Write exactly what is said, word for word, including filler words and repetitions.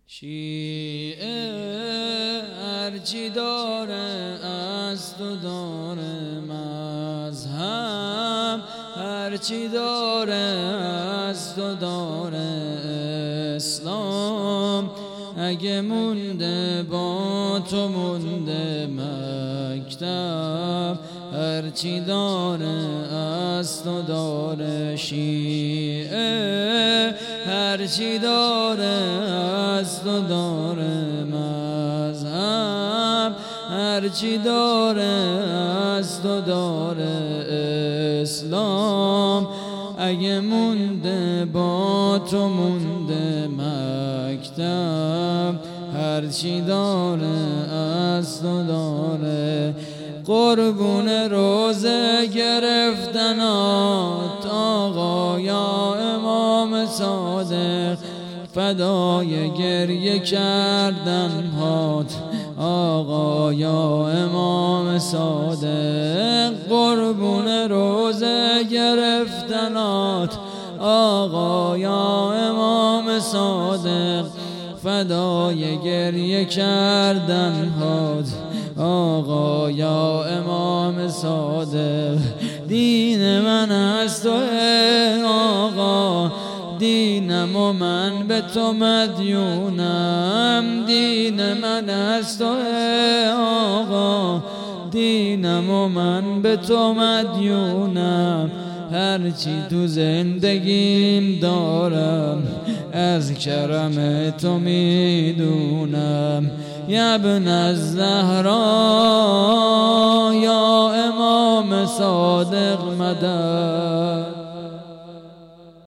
شیعه هرچی داره از تو داره، مذهب هرچی داره از تو داره، اسلام اگه مونده با تو مونده، مکتب هرچی داره از تو داره، شیعه هرچی داره از تو داره، مذهب هرچی داره از تو داره، اسلام اگه مونده با تو مونده، مکتب هرچی داره از تو داره. قربون روزه گرفتنات آقا یا امام صادق، فدای گریه کردن هات آقا یا امام صادق، قربون روزه گرفتنات آقا یا امام صادق، فدای گریه کردن هات آقا یا امام صادق. دین من از تو آقا، دینم و من به تو مدیونم، دین من از تو آقا، دینم و من به تو مدیونم، هرچی تو زندگیم دارم از کرم تو میدونم. یا ابن الزهرا یا امام صادق مدد.